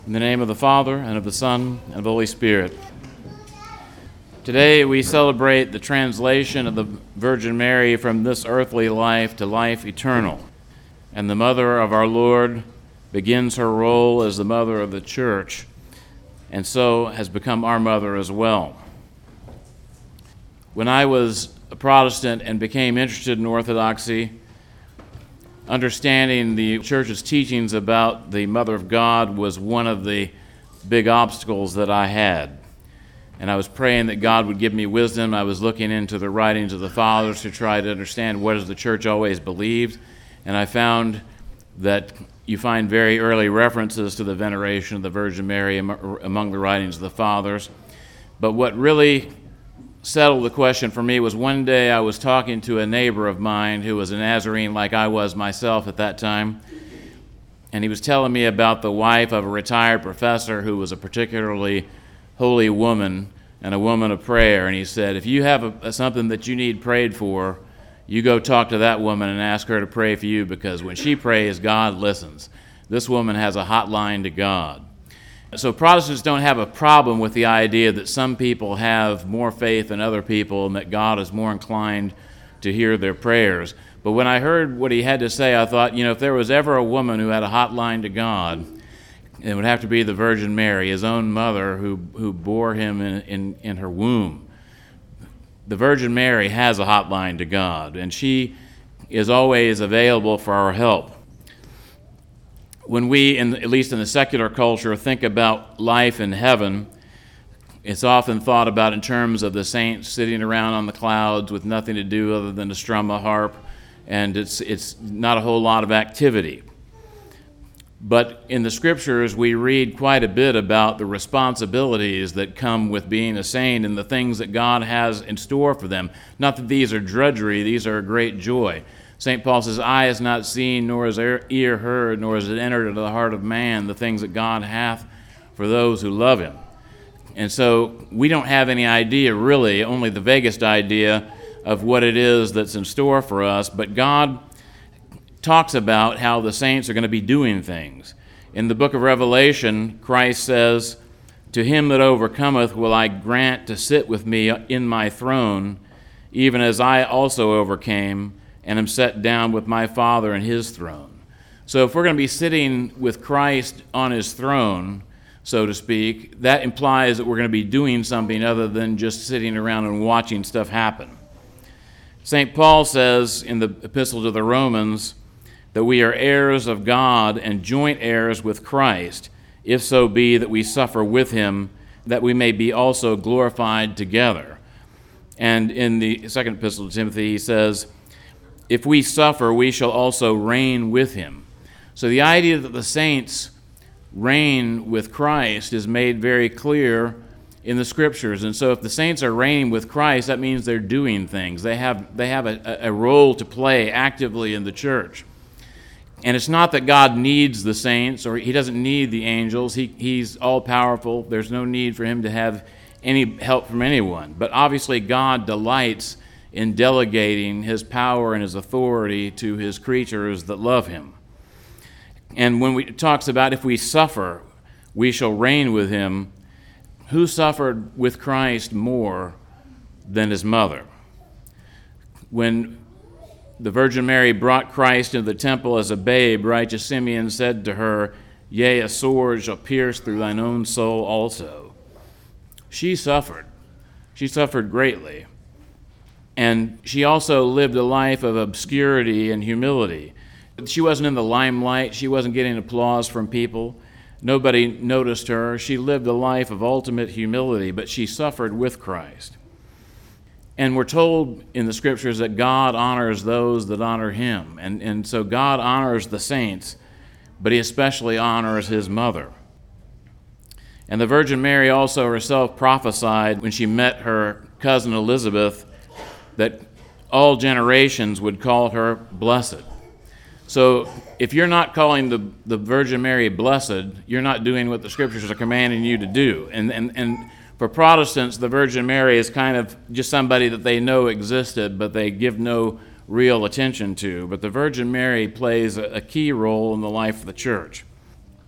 In the name of the Father, and of the Son, and of the Holy Spirit. Today we celebrate the translation of the Virgin Mary from this earthly life to life eternal. And the Mother of our Lord begins her role as the Mother of the Church, and so has become our mother as well. When I was a Protestant and became interested in Orthodoxy, understanding the Church's teachings about the Mother of God was one of the big obstacles that I had. And I was praying that God would give me wisdom. I was looking into the writings of the Fathers to try to understand what has the Church always believed. And I found that you find very early references to the veneration of the Virgin Mary among the writings of the Fathers. But what really settled the question for me was one day I was talking to a neighbor of mine who was a Nazarene like I was myself at that time, and he was telling me about the wife of a retired professor who was a particularly holy woman and a woman of prayer. And he said, if you have something that you need prayed for, you go talk to that woman and ask her to pray for you, because when she prays, God listens. This woman has a hotline to God. So Protestants don't have a problem with the idea that some people have more faith than other people and that God is more inclined to hear their prayers. But when I heard what he had to say, I thought, if there was ever a woman who had a hotline to God, it would have to be the Virgin Mary, his own mother, who bore him in her womb. The Virgin Mary has a hotline to God, and she is always available for our help. When we, at least in the secular culture, think about life in heaven, it's often thought about in terms of the saints sitting around on the clouds with nothing to do other than to strum a harp, and it's not a whole lot of activity. But in the Scriptures, we read quite a bit about the responsibilities that come with being a saint and the things that God has in store for them. Not that these are drudgery, these are a great joy. St. Paul says, eye has not seen, nor has ear heard, nor has it entered into the heart of man the things that God hath for those who love him. And so we don't have any idea, really, only the vaguest idea of what it is that's in store for us, but God talks about how the saints are going to be doing things. In the book of Revelation, Christ says, to him that overcometh will I grant to sit with me in my throne, even as I also overcame and am set down with my Father in his throne. So if we're going to be sitting with Christ on his throne, so to speak, that implies that we're going to be doing something other than just sitting around and watching stuff happen. St. Paul says in the Epistle to the Romans that we are heirs of God and joint heirs with Christ, if so be that we suffer with him, that we may be also glorified together. And in the second Epistle to Timothy, he says, if we suffer, we shall also reign with him. So the idea that the saints reign with Christ is made very clear in the Scriptures. And so if the saints are reigning with Christ, that means they're doing things. They have a role to play actively in the church. And it's not that God needs the saints, or he doesn't need the angels. He's all-powerful. There's no need for him to have any help from anyone. But obviously God delights in delegating his power and his authority to his creatures that love him. And when it talks about if we suffer, we shall reign with him, who suffered with Christ more than his mother? When the Virgin Mary brought Christ into the temple as a babe, righteous Simeon said to her, yea, a sword shall pierce through thine own soul also. She suffered. She suffered greatly. And she also lived a life of obscurity and humility. She wasn't in the limelight. She wasn't getting applause from people. Nobody noticed her. She lived a life of ultimate humility, but she suffered with Christ. And we're told in the Scriptures that God honors those that honor him. And so God honors the saints, but he especially honors his mother. And the Virgin Mary also herself prophesied when she met her cousin Elizabeth that all generations would call her blessed. So if you're not calling the Virgin Mary blessed, you're not doing what the Scriptures are commanding you to do. And for Protestants, the Virgin Mary is kind of just somebody that they know existed, but they give no real attention to. But the Virgin Mary plays a key role in the life of the church.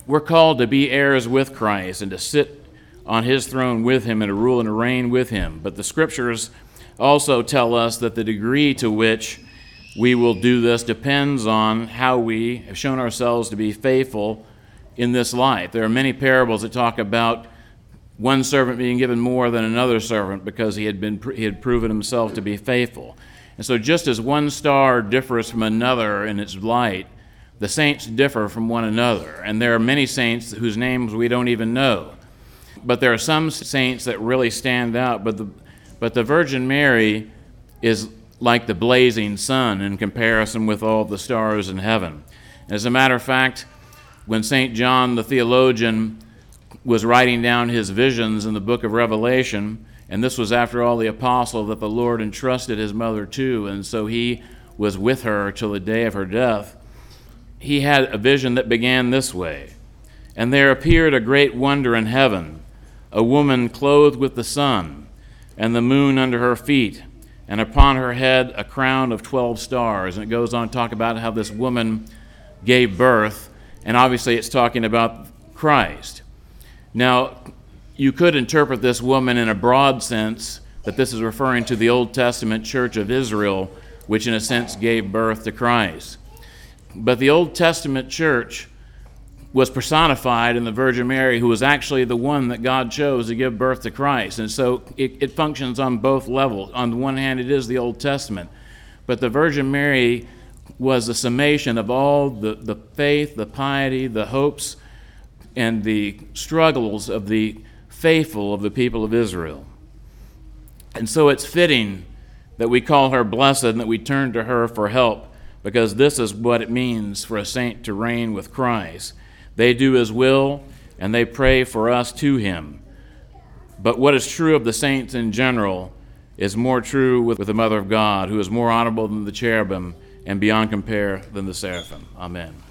we're called to be heirs with Christ and to sit on his throne with him and to rule and to reign with him. But the scriptures also tell us that the degree to which we will do this depends on how we have shown ourselves to be faithful in this life. There are many parables that talk about one servant being given more than another servant because he had proven himself to be faithful. And so just as one star differs from another in its light, the saints differ from one another. And there are many saints whose names we don't even know. But there are some saints that really stand out. But the Virgin Mary is like the blazing sun in comparison with all the stars in heaven. As a matter of fact, when St. John the theologian was writing down his visions in the book of Revelation, and this was after all the apostle that the Lord entrusted his mother to, and so he was with her till the day of her death, he had a vision that began this way. And there appeared a great wonder in heaven, a woman clothed with the sun, and the moon under her feet, and upon her head a crown of 12 stars. And it goes on to talk about how this woman gave birth, and obviously it's talking about Christ. Now, you could interpret this woman in a broad sense, that this is referring to the Old Testament Church of Israel, which in a sense gave birth to Christ. But the Old Testament church was personified in the Virgin Mary, who was actually the one that God chose to give birth to Christ. And so it functions on both levels. On the one hand, it is the Old Testament. But the Virgin Mary was a summation of all the faith, the piety, the hopes, and the struggles of the faithful of the people of Israel. And so it's fitting that we call her blessed and that we turn to her for help, because this is what it means for a saint to reign with Christ. They do his will, and they pray for us to him. But what is true of the saints in general is more true with the Mother of God, who is more honorable than the cherubim and beyond compare than the seraphim. Amen.